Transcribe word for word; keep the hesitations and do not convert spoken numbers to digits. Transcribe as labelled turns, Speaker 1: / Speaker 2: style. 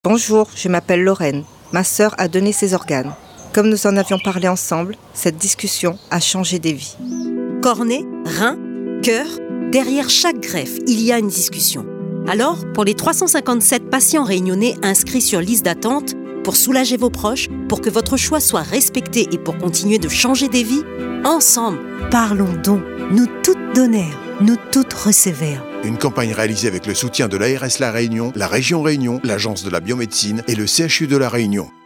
Speaker 1: Bonjour, je m'appelle Lorraine. Ma sœur a donné ses organes. Comme nous en avions parlé ensemble, cette discussion a changé des vies.
Speaker 2: Cornée, rein, cœur, derrière chaque greffe, il y a une discussion. Alors, pour les trois cent cinquante-sept patients réunionnais inscrits sur liste d'attente, pour soulager vos proches, pour que votre choix soit respecté et pour continuer de changer des vies, ensemble, parlons don, nous toutes donnèrent, nous toutes recevèrent.
Speaker 3: Une campagne réalisée avec le soutien de l'A R S La Réunion, la Région Réunion, l'Agence de la biomédecine et le C H U de La Réunion.